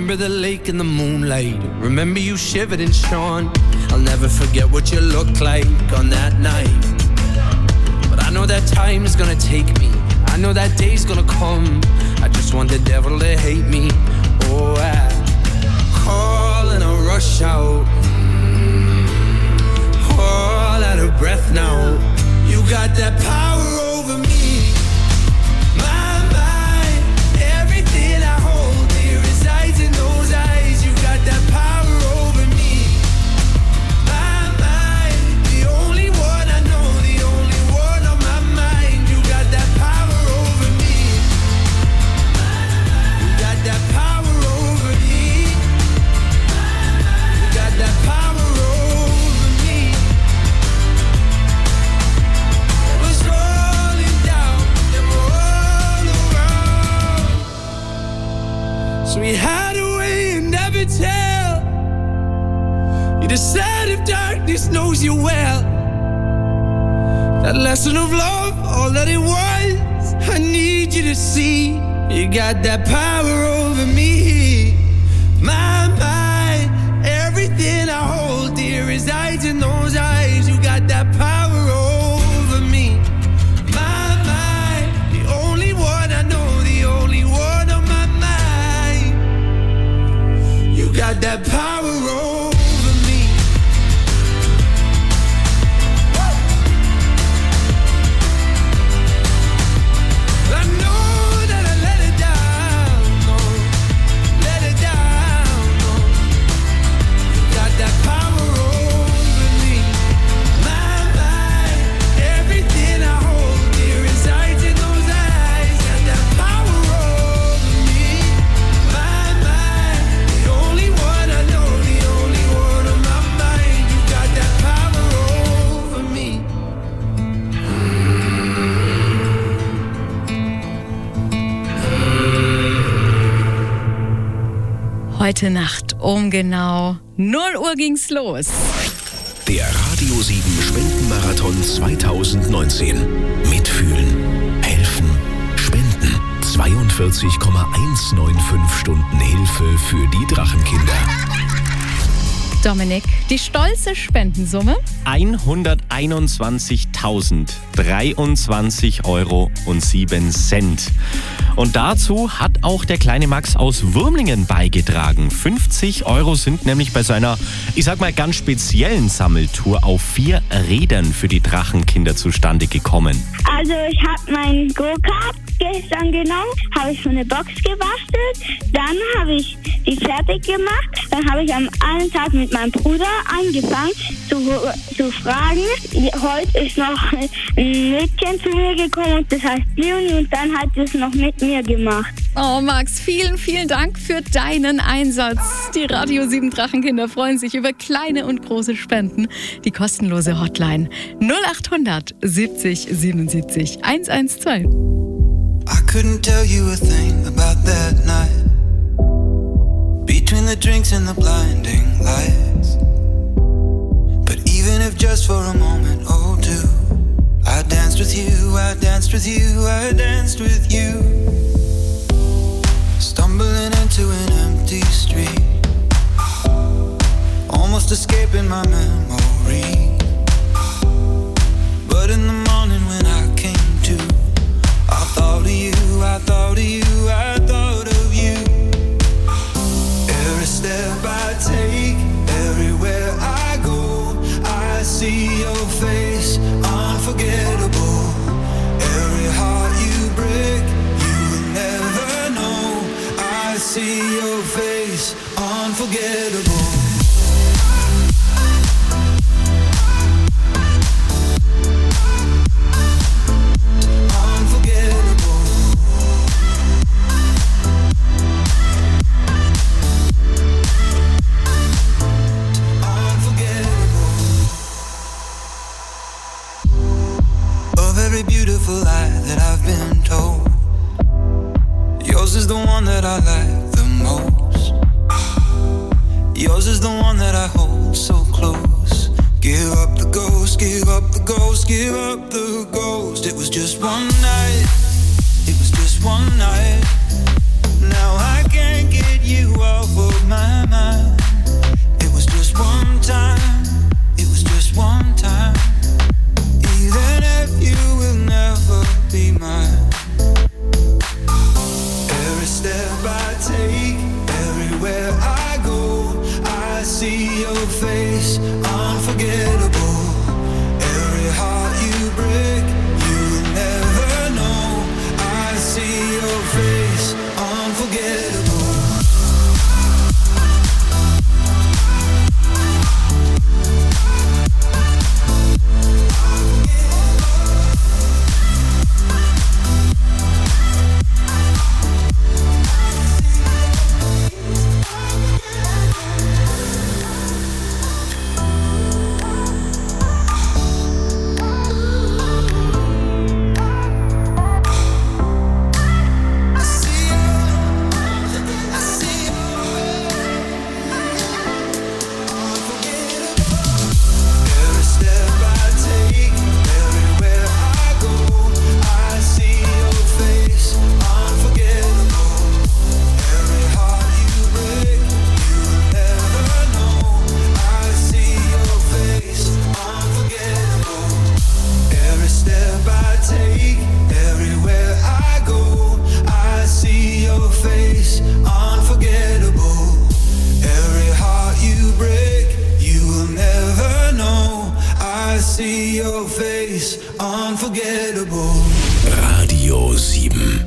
remember the lake and the moonlight. Remember you shivered and shone. I'll never forget what you looked like on that night. But I know that time is gonna take me. I know that day's gonna come. I just want the devil to hate me. Oh, I call and I rush out. All out of breath now. You got that power over me. My mind, everything I hold dear resides in those eyes. You got that power over me. My mind, the only one I know, the only one on my mind. You got that power over me. You got that power over me. You got that power over me. So we hide away and never tell. You decide if darkness knows you well. That lesson of love, all that it was, I need you to see. You got that power over me. My mind, everything I hold dear resides in those eyes. You got that power over me. My mind, the only one I know, the only one on my mind. You got that power over me. I know that I let it down, no, let it down, no. You got that power over me. My mind, everything I hold dear resides in those eyes. Got that power over me. My mind, the only one I know, the only one on my mind. You got that power over me. Heute Nacht um genau 0 Uhr ging's los. Der Radio 7 Spendenmarathon 2019. Mitfühlen, helfen, spenden. 42,195 Stunden Hilfe für die Drachenkinder. Dominik, die stolze Spendensumme? 121.023,07 Euro. Und dazu hat auch der kleine Max aus Würmlingen beigetragen. 50 Euro sind nämlich bei seiner, ich sag mal, ganz speziellen Sammeltour auf 4 Rädern für die Drachenkinder zustande gekommen. Also ich habe meinen Go-Kart gestern genommen, habe ich so eine Box gebastelt, dann habe ich die fertig gemacht, dann habe ich am einen Tag mit meinem Bruder angefangen zu fragen. Heute ist noch ein Mädchen zu mir gekommen und das heißt Leonie und dann hat es noch mit mir gemacht. Oh Max, vielen, vielen Dank für deinen Einsatz. Die Radio 7 Drachenkinder freuen sich über kleine und große Spenden. Die kostenlose Hotline 0800 70 77 112. I couldn't tell you a thing about that night. Between the drinks and the blinding lights. But even if just for a moment or two, I danced with you, I danced with you, I danced with you. Stumbling into an empty street, almost escaping my memory. But in the morning when I came to, I thought of you, I thought of you, I thought of you. Every step I take, everywhere I go, I see your face, unforgettable. Every heart you break, you will never know. I see your face, unforgettable. Beautiful lie that I've been told, yours is the one that I like the most. Yours is the one that I hold so close. Give up the ghost, give up the ghost, give up the ghost. It was just one night, it was just one night. Now I can't get you off of unforgettable. Every heart you break, you'll never know. I see your face, unforgettable. Radio 7.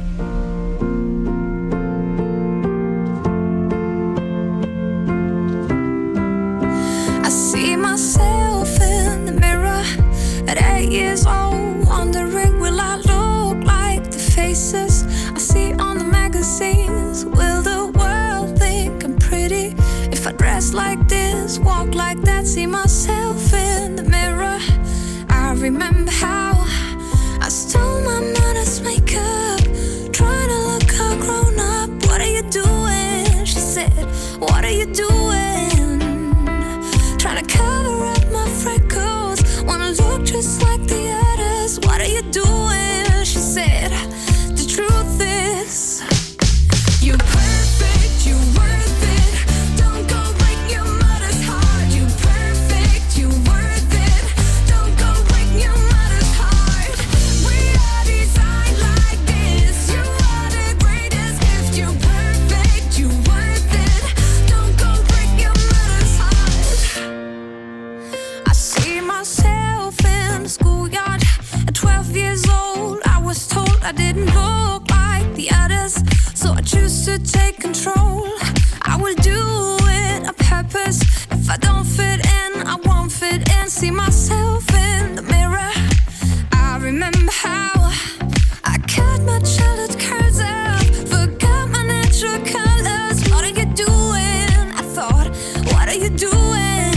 I see myself in the mirror at 8 years old, wondering will I look like the faces I see on the magazines? Will the world think I'm pretty if I dress like this, walk like that? See myself in the mirror. I remember how I stole my mother's makeup, trying to look all grown up. What are you doing? She said, what are you doing? Trying to cover up my freckles, wanna look just like the others. What are you doing? She said, the truth is, you're perfect, you're worth it. Don't go break your mother's heart. You're perfect, you're worth it. Don't go break your mother's heart. We are designed like this. You are the greatest gift. You're perfect, you're worth it. Don't go break your mother's heart. I see myself in the schoolyard at 12 years old. I was told I didn't look like the others, so I choose to take control. I will do it on purpose. If I don't fit in, I won't fit in. See myself in the mirror. I remember how I cut my childhood curls off, forgot my natural colors. What are you doing? I thought, what are you doing?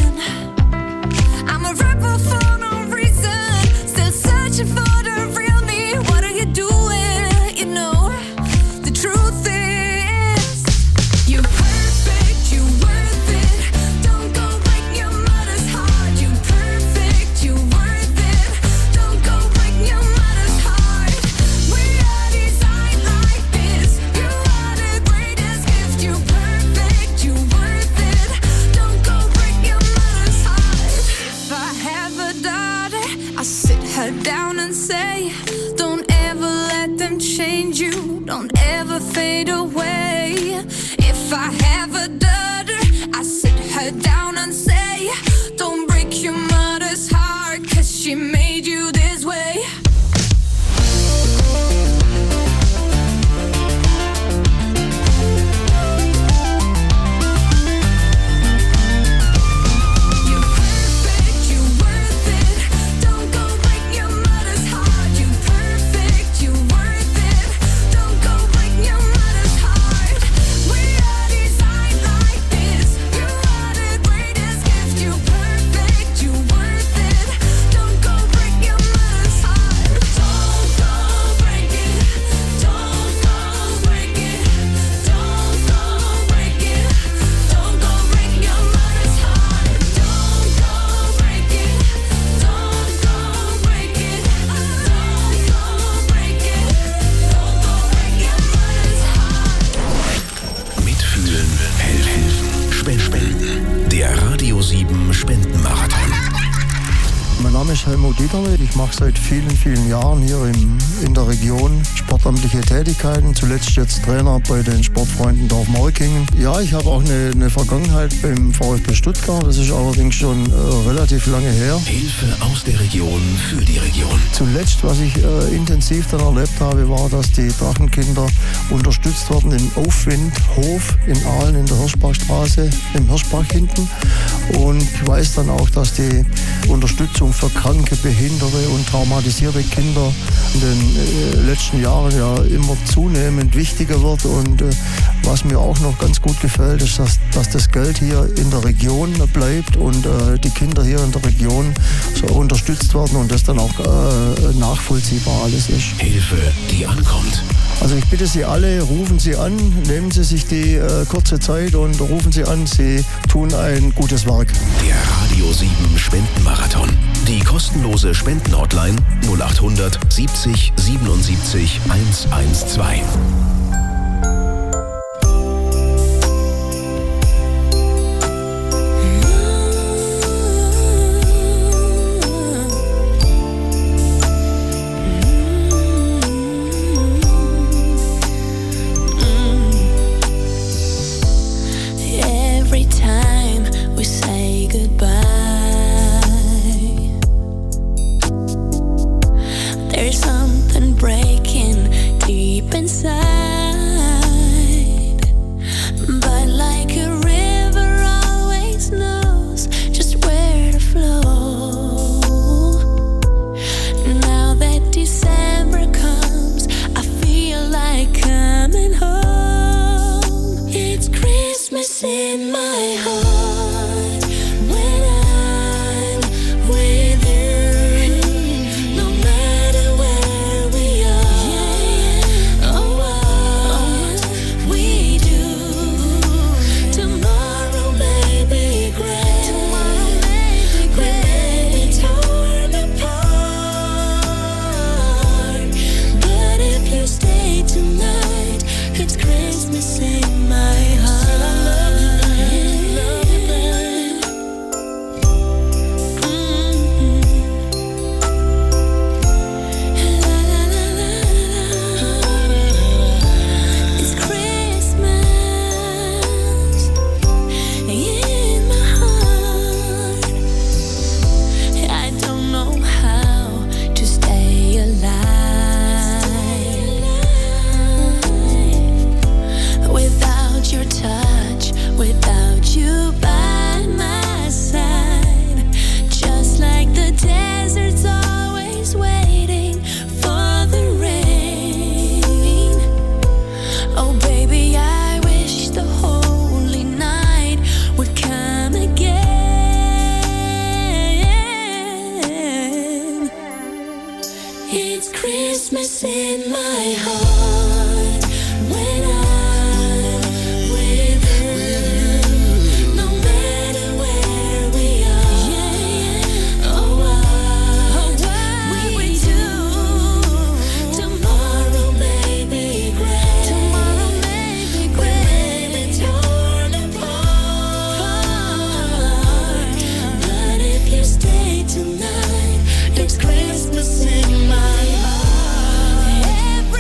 I'm a rebel for no reason, still searching for the real me. What are you doing? You know, the truth is, you're perfect, you're worth it. Don't go break your mother's heart. You're perfect, you're worth it. Don't go break your mother's heart. We are designed like this. You are the greatest gift. You're perfect, you're worth it. Don't go break your mother's heart. If I have a daughter, I sit her down and say, don't ever let them change you. Don't ever fade away. If I have a daughter, I sit her down and say, don't break your mother's heart, 'cause she made you this way. You're perfect, you're worth it. Don't go break your mother's heart. You're perfect, you're worth it. Don't go break your mother's heart. Name ist Helmut Dieterle. Ich mache seit vielen, vielen Jahren hier in der Region sportamtliche Tätigkeiten. Zuletzt jetzt Trainer bei den Sportfreunden Dorf-Markingen. Ja, ich habe auch eine Vergangenheit beim VfB Stuttgart. Das ist allerdings schon relativ lange her. Hilfe aus der Region für die Region. Zuletzt, was ich intensiv dann erlebt habe, war, dass die Drachenkinder unterstützt wurden im Aufwindhof in Aalen in der Hirschbachstraße, im Hirschbach hinten. Und ich weiß dann auch, dass die Unterstützung für kranke, behinderte und traumatisierte Kinder in den letzten Jahren ja immer zunehmend wichtiger wird. Und was mir auch noch ganz gut gefällt, ist, dass das Geld hier in der Region bleibt und die Kinder hier in der Region so unterstützt werden und das dann auch nachvollziehbar alles ist. Hilfe, die ankommt. Also ich bitte Sie alle, rufen Sie an, nehmen Sie sich die kurze Zeit und rufen Sie an. Sie tun ein gutes Werk. Der Radio 7 Spendenmarathon. Die kostenlose Spendenhotline 0800 70 77 112. It's Christmas in my heart.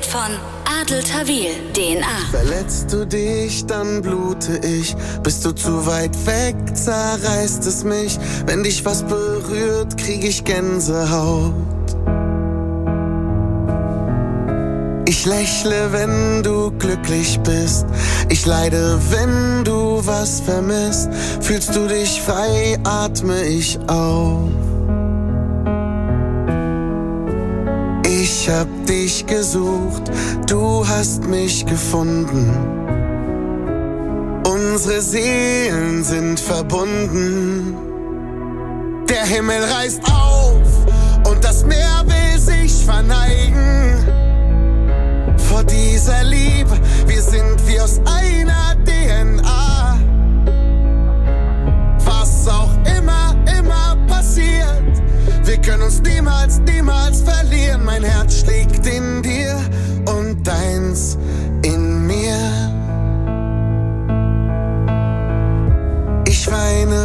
ist von Adel Tawil, DNA. Verletzt du dich, dann blute ich. Bist du zu weit weg, zerreißt es mich. Wenn dich was berührt, krieg ich Gänsehaut. Ich lächle, wenn du glücklich bist. Ich leide, wenn du was vermisst. Fühlst du dich frei, atme ich auf. Ich hab dich gesucht, du hast mich gefunden. Unsere Seelen sind verbunden. Der Himmel reißt auf und das Meer will sich verneigen. Vor dieser Liebe, wir sind wie aus einer DNA. Was auch immer passiert, wir können uns niemals verlieren. Mein Herz schlägt in dir und deins